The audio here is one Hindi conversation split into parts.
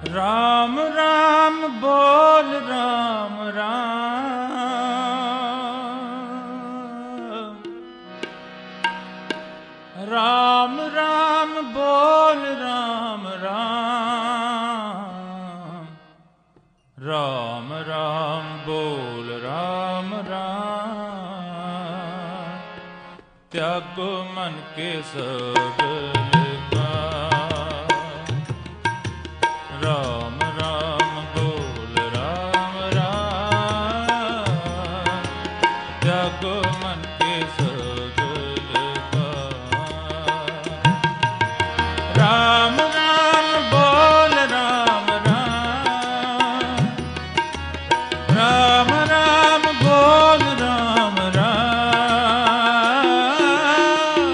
राम राम बोल राम राम, राम राम बोल राम राम, राम राम बोल राम राम। त्यागो मन के सगल का, राम राम बोल राम राम। त्यागो मन के सगल का, राम राम बोल राम राम, राम राम बोल राम राम।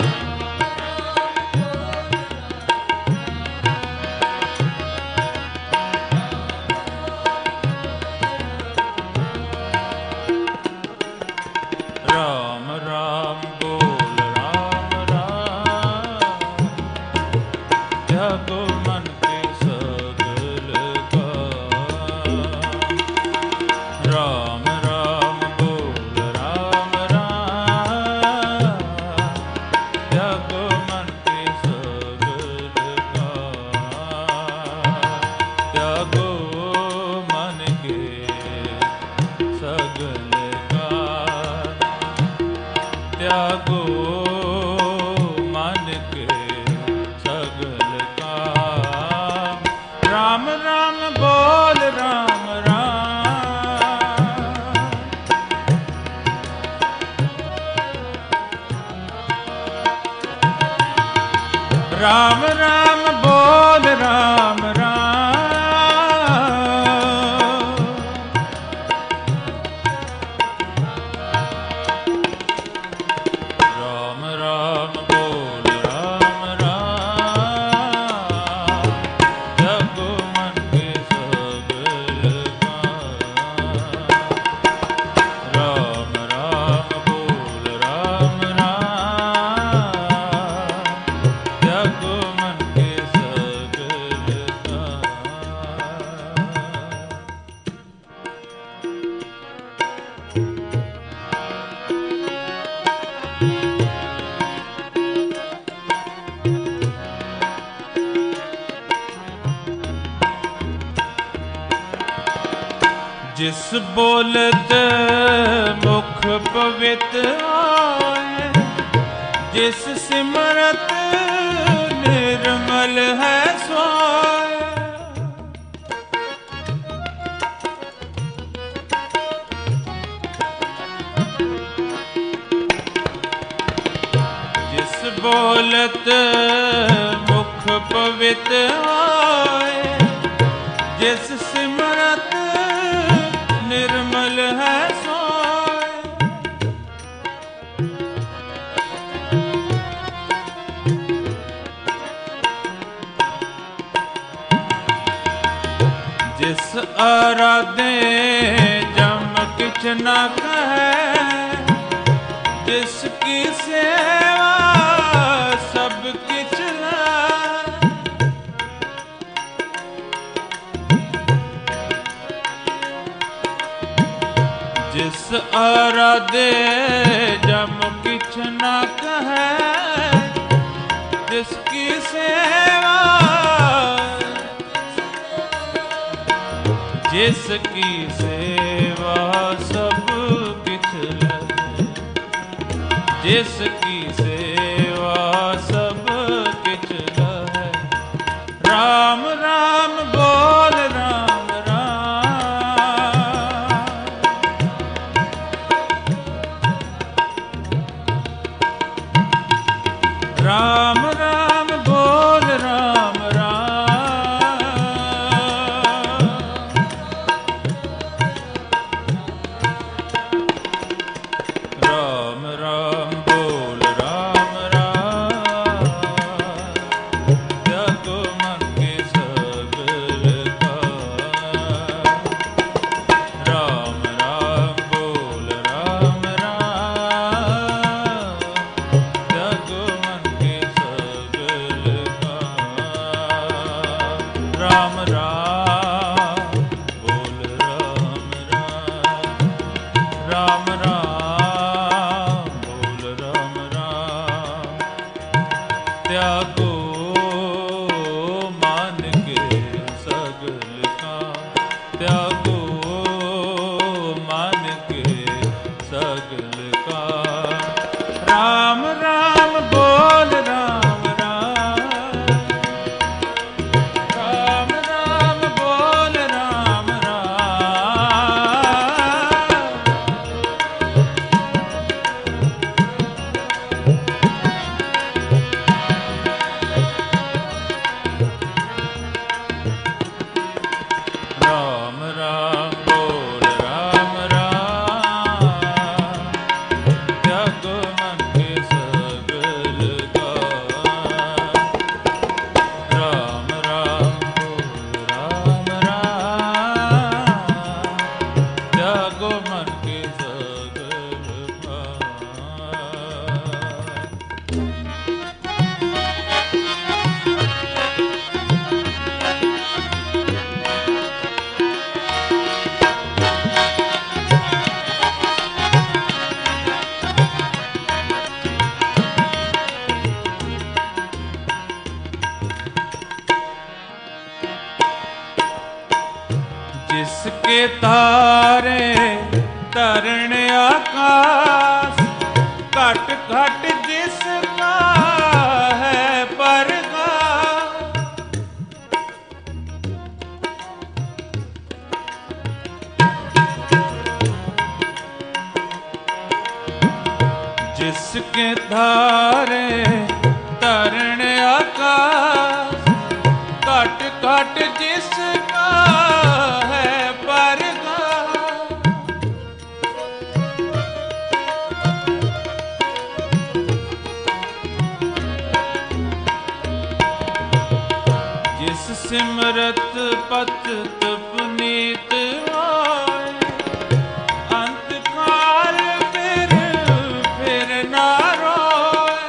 राम राम बोल राम राम, त्यागो मन के सगल का। राम राम बोल राम राम, त्यागो मन के सगल का। त्यागो मन के सगल का, त्यागो मन के सगल का। राम राम बोल राम राम, राम राम बोल राम राम। राम राम बोल राम राम, त्यागो मन के सगल का। राम राम बोल राम राम, त्यागो मन के सगल का। जिस बोलत मुख पवित्र आए, जिस सिमरत निर्मल है सोए। जिस बोलत मुख पवित्र आए, जिस सिमरत निर्मल है सोए। जिस आराधे जम किछ न कहे, जिसकी सेवा सब किछ लाए। जिस आराधे जम किछ न कहे, जिसकी सेवा, जिसकी सेवा सब किछ लगे। जिसकी सेवा सब किछ लगे। राम राम बोल राम राम, राम राम बोल राम राम। राम राम बोल राम राम बोल राम राम। त्यागो मान के सगल का, त्यागो मान के सगल का। राम राम बोल राम राम, राम राम बोल राम राम। राम राम बोल राम राम, त्यागो मन के सगल का। राम राम बोल राम राम, त्यागो मन के सगल का। जिसके तारे तरण आकाश, घट घट जिसका है परगास। जिसके तारे तरण आकाश, घट घट जिसका है परगास। जिस सिमरत पत पुनीत होए, अंत काल फिर ना रोए।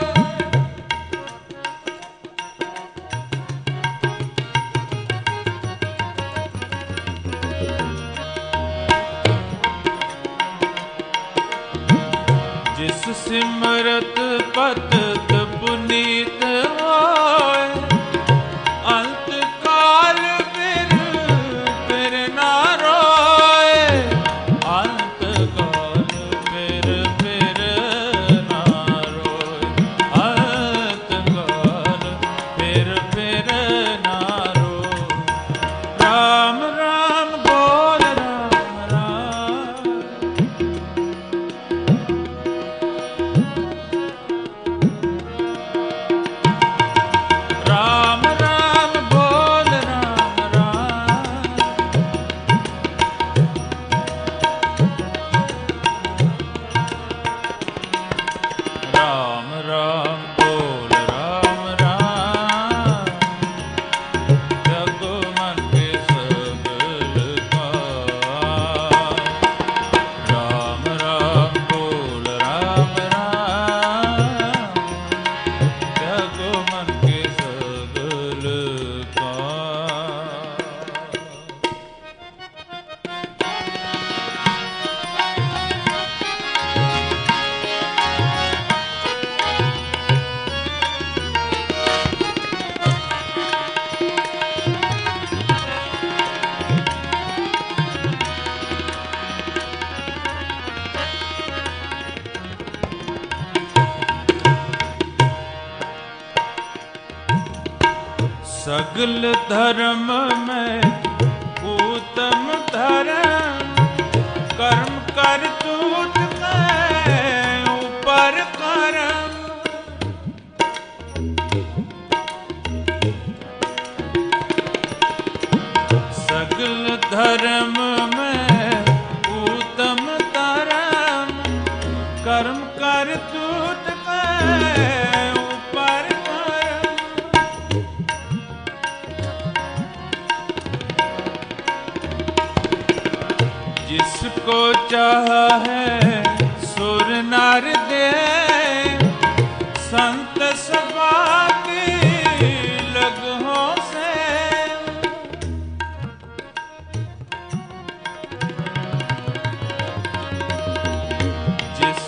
जिस सिमरत पत पुनीत होए, अंत काल फिर ना रोए। अंत काल फिर ना रोए। अंत काल फिर ना रोए। राम राम बोल राम राम, राम राम बोल राम राम। राम राम बोल राम राम, त्यागो मन के सगल का। राम राम बोल राम राम, त्यागो मन के सगल का। सगल धर्म में उत्तम धर्म, कर्म कर तूत के ऊपर कर्म। सगल धर्म में उत्तम धर्म, कर्म कर तूत के ऊपर कर्म। जिसको चाहे सुर नर दे, संत सभा की लगहों से।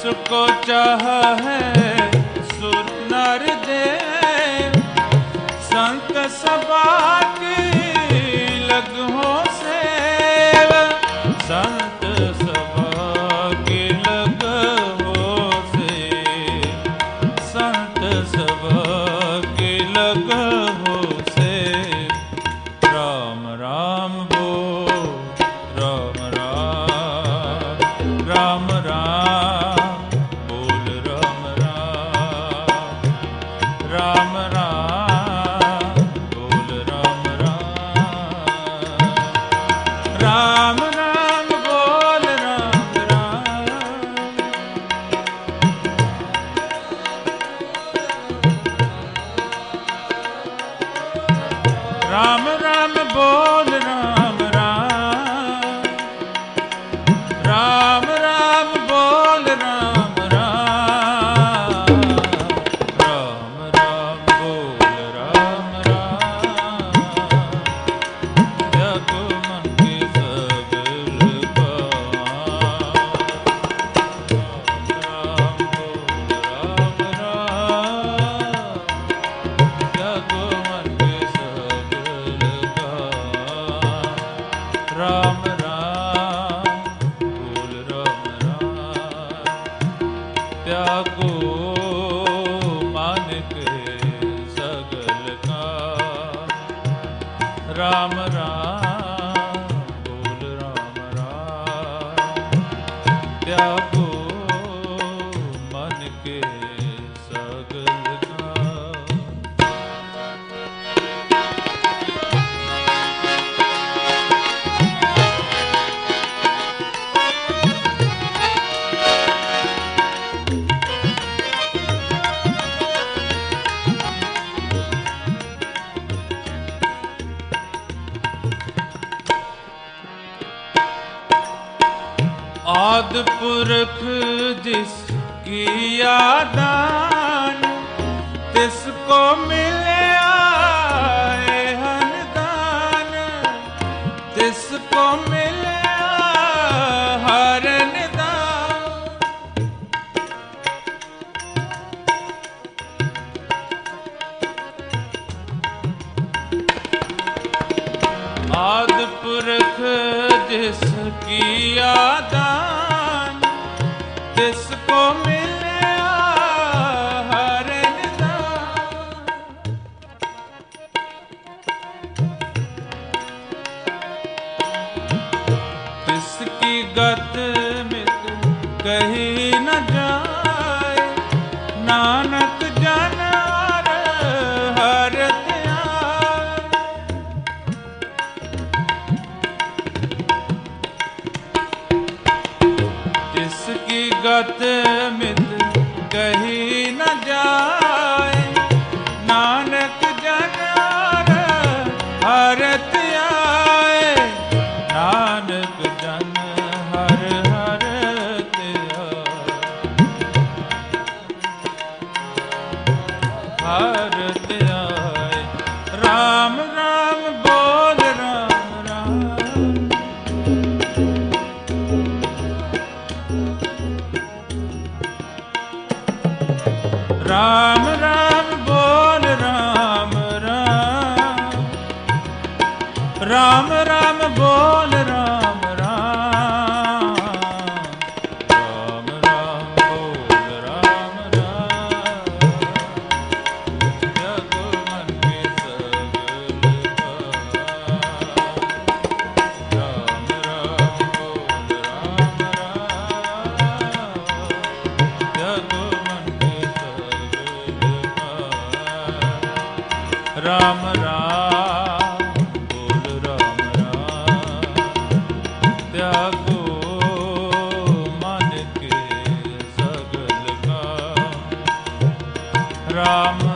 जिसको चाह है सुर नर देव, संत सभा की लगो सेव, संत सभा की लगो सेव, संत सभा की लगो सेव। राम राम बोल राम राम, राम राम बोल राम राम, राम राम बोल राम राम, राम राम बोल राम राम, राम राम बोल राम राम, राम राम बोल राम राम, राम राम बोल राम राम, जग मन के सगल काम, राम राम बोल राम राम, जग मन के सगल काम, राम राम बोल राम राम, त्यागो मान के सगल काम, राम राम बोल राम राम, त्यागो मन के सगल काम। आदि पुरख जिसकी यादान, तिसको मिले आए हरदान, तिसको मिले हर निदान। आदि पुरख जिसकी यादान, तिसको मिले हर निदान। तिसकी गत मित कही न जाए, नानक जन हर ध्यान। जिसकी गत मित कही न जाए, नानक जन हर ध्याए, नानक जन हर हर ध्याए, हर ध्याए। राम राम बोल राम राम, राम राम बोल राम राम, राम राम बोल राम राम, राम राम बोल राम राम, जग मन के सगल काम, राम राम बोल राम राम, जग मन के सगल काम, राम राम बोल राम राम, त्यागो मन के सगल काम, राम